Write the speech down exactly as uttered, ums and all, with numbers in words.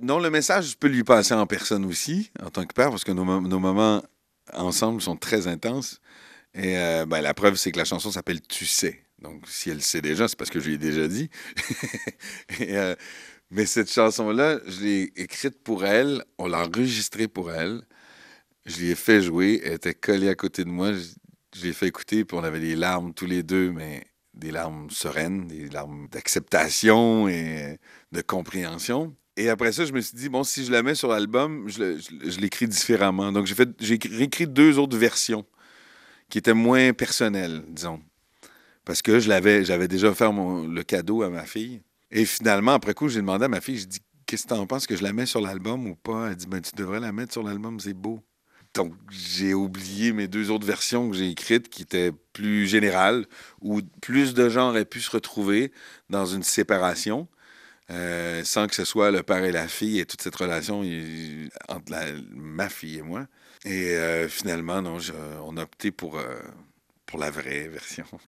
Non, le message, je peux lui passer en personne aussi, en tant que père, parce que nos, mo- nos moments ensemble sont très intenses. Et euh, ben, la preuve, c'est que la chanson s'appelle Tu sais. Donc, si elle le sait déjà, c'est parce que je lui ai déjà dit. Et, euh, mais cette chanson-là, je l'ai écrite pour elle, on l'a enregistrée pour elle. Je lui ai fait jouer, elle était collée à côté de moi, je, je lui ai fait écouter, puis on avait des larmes tous les deux, mais des larmes sereines, des larmes d'acceptation et de compréhension. Et après ça, je me suis dit, bon, si je la mets sur l'album, je, le- je- je l'écris différemment. Donc, j'ai fait, j'ai écrit- réécrit deux autres versions qui étaient moins personnelles, disons. Parce que je l'avais, j'avais déjà fait mon- le cadeau à ma fille. Et finalement, après coup, j'ai demandé à ma fille, je dis, qu'est-ce que t'en penses, que je la mets sur l'album ou pas? Elle dit, ben, tu devrais la mettre sur l'album, c'est beau. Donc, j'ai oublié mes deux autres versions que j'ai écrites qui étaient plus générales, où plus de gens auraient pu se retrouver dans une séparation, euh, sans que ce soit le père et la fille et toute cette relation il- entre la- ma fille et moi. Et euh, finalement, non, je- on a opté pour, euh, pour la vraie version.